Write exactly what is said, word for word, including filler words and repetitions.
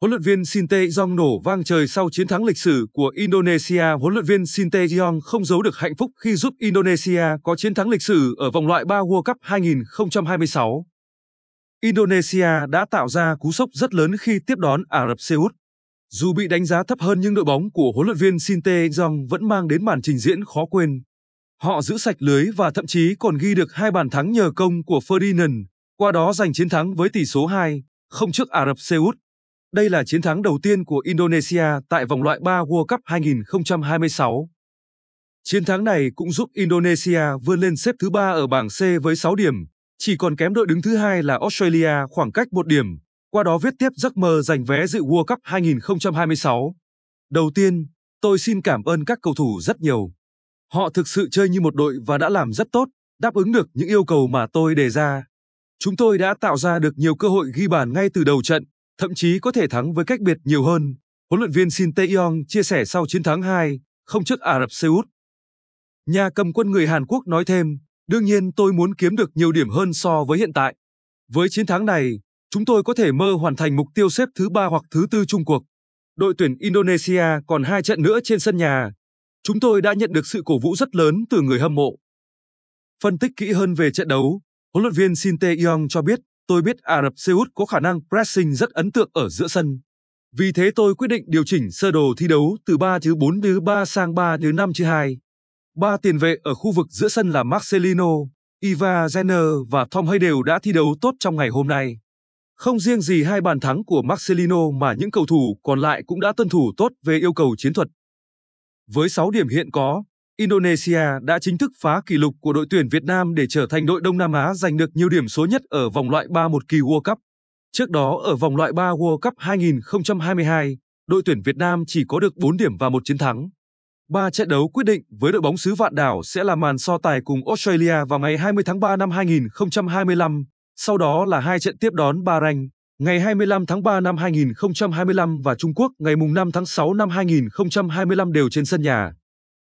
Huấn luyện viên Sinteyong nổ vang trời sau chiến thắng lịch sử của Indonesia. Huấn luyện viên Sinteyong không giấu được hạnh phúc khi giúp Indonesia có chiến thắng lịch sử ở vòng loại ba World Cup hai không hai sáu. Indonesia đã tạo ra cú sốc rất lớn khi tiếp đón Ả Rập Xê Út. Dù bị đánh giá thấp hơn nhưng đội bóng của huấn luyện viên Sinteyong vẫn mang đến màn trình diễn khó quên. Họ giữ sạch lưới và thậm chí còn ghi được hai bàn thắng nhờ công của Ferdinand, qua đó giành chiến thắng với tỷ số hai không trước Ả Rập Xê Út. Đây là chiến thắng đầu tiên của Indonesia tại vòng loại ba World Cup hai không hai sáu. Chiến thắng này cũng giúp Indonesia vươn lên xếp thứ ba ở bảng C với sáu điểm, chỉ còn kém đội đứng thứ hai là Australia khoảng cách một điểm, qua đó viết tiếp giấc mơ giành vé dự World Cup hai không hai sáu. Đầu tiên, tôi xin cảm ơn các cầu thủ rất nhiều. Họ thực sự chơi như một đội và đã làm rất tốt, đáp ứng được những yêu cầu mà tôi đề ra. Chúng tôi đã tạo ra được nhiều cơ hội ghi bàn ngay từ đầu trận, thậm chí có thể thắng với cách biệt nhiều hơn, huấn luyện viên Sinteyong chia sẻ sau chiến thắng hai không trước Ả Rập Xê Út. Nhà cầm quân người Hàn Quốc nói thêm, đương nhiên tôi muốn kiếm được nhiều điểm hơn so với hiện tại. Với chiến thắng này, chúng tôi có thể mơ hoàn thành mục tiêu xếp thứ ba hoặc thứ tư chung cuộc. Đội tuyển Indonesia còn hai trận nữa trên sân nhà. Chúng tôi đã nhận được sự cổ vũ rất lớn từ người hâm mộ. Phân tích kỹ hơn về trận đấu, huấn luyện viên Sinteyong cho biết, tôi biết Ả Rập Xê Út có khả năng pressing rất ấn tượng ở giữa sân. Vì thế tôi quyết định điều chỉnh sơ đồ thi đấu từ ba bốn ba sang ba năm hai. Ba tiền vệ ở khu vực giữa sân là Marcelino, Iva Jenner và Tom Hay đều đã thi đấu tốt trong ngày hôm nay. Không riêng gì hai bàn thắng của Marcelino mà những cầu thủ còn lại cũng đã tuân thủ tốt về yêu cầu chiến thuật. Với sáu điểm hiện có, Indonesia đã chính thức phá kỷ lục của đội tuyển Việt Nam để trở thành đội Đông Nam Á giành được nhiều điểm số nhất ở vòng loại ba một kỳ World Cup. Trước đó ở vòng loại ba World Cup hai không hai hai, đội tuyển Việt Nam chỉ có được bốn điểm và một chiến thắng. Ba trận đấu quyết định với đội bóng xứ Vạn Đảo sẽ là màn so tài cùng Australia vào ngày hai mươi tháng ba năm hai không hai lăm, sau đó là hai trận tiếp đón Bahrain ngày hai mươi lăm tháng ba năm hai không hai lăm và Trung Quốc ngày năm tháng sáu năm hai không hai lăm đều trên sân nhà.